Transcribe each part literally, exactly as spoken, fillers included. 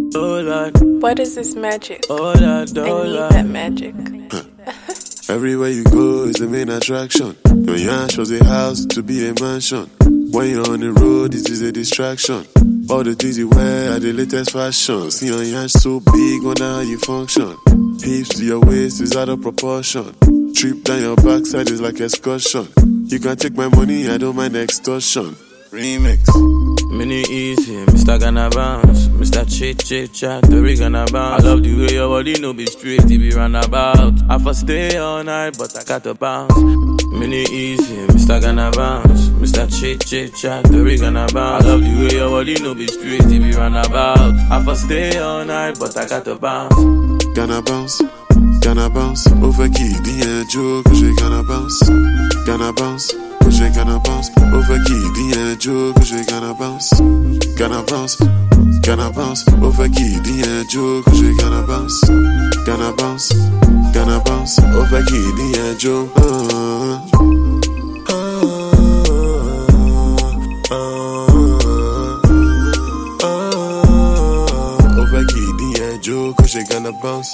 Oh Lord, What is this magic? oh Lord, I oh need Lord. that magic. Everywhere you go is the main attraction. Your yash was a house to be a mansion. When you're on the road, it is a distraction. All the things you wear are the latest fashion. See your yash so big, wonder how you function. Hips to your waist is out of proportion. Trip down your backside is like excursion. You can take my money, I don't mind extortion. Remix. Mini easy, Mister Gonna bounce, Mister Chit Chit Chat, the rig gonna bounce. I love the way your body no be straight, it be run about. I for stay all night, but I got to bounce. Mini easy, Mister Gonna bounce, Mister Chit Chit Chat, the rig gonna bounce. I love the way your body no be straight, it be run about. I for stay all night, but I got to bounce. Gonna bounce, gonna bounce. Over key, the joke, j'ai gonna bounce. Gonna bounce. J'ai gonna bounce, over key, the joke, j'ai gonna bounce. Gonna bounce, gonna bounce, over key, the joke, j'ai gonna bounce. Gonna bounce, gonna bounce, over key, the joke. Over key, the joke, j'ai gonna bounce.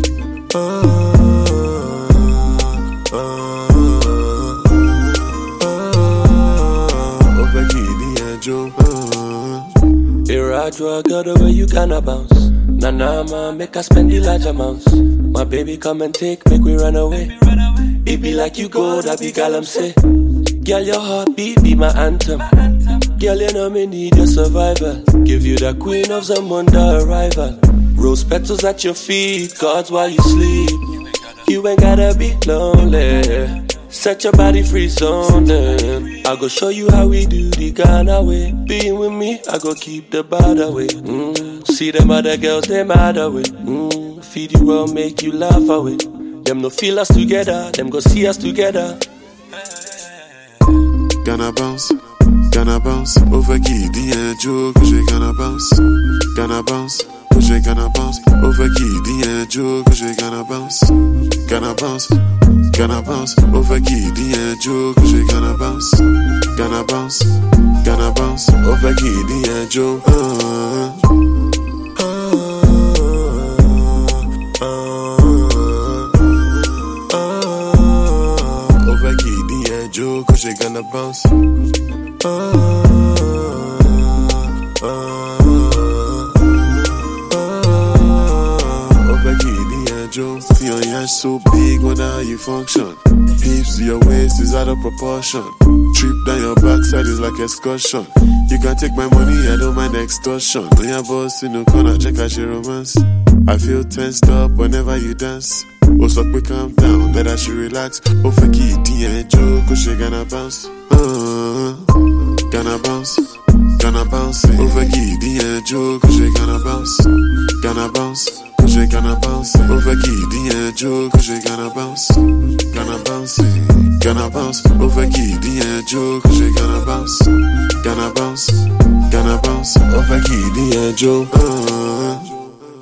Irrational girl, the way you gonna bounce. Nah, nah, man, make us spend the large amounts. My baby come and take, make we run away. It be like you go, that be gal I'm say. Girl, your heartbeat be my anthem. Girl, you know me need your survival. Give you the queen of some wonder arrival. Rose petals at your feet, cards while you sleep. You ain't gotta be lonely. Set your body free zoning. I go show you how we do the Ghana way. Being with me, I go keep the bad away. Mm. See them other girls, they mad away. Mm. Feed you well, make you laugh away. Them no feel us together, them go see us together. Gonna bounce, gonna bounce. Over key, the joke, j'ai gonna bounce. Gonna bounce, j'ai gonna bounce. Over key, the joke, j'ai gonna bounce. Gonna bounce. Gonna bounce, over key, the joke, j'ai gonna bounce. Gonna bounce, gonna bounce, over key, the joke. Over key, the joke, j'ai gonna bounce. See your yash so big, wonder how you function. Hips to your waist is out of proportion. Trip down your backside is like excursion. You can take my money, I don't mind extortion. When your boss in the corner, check out your romance. I feel tensed up whenever you dance. Oh, so quick, calm down, let us relax. Oh, for key, D and Joe, cause she gonna bounce. Uh, gonna bounce, gonna bounce. Over key, D and Joe, cause she gonna bounce. Gonna bounce. J'ai gonna bounce, over key, the joke, j'ai gonna bounce. Gonna bounce, gonna bounce, over key, the joke, j'ai gonna bounce. Gonna bounce, gonna bounce, over key, the joke.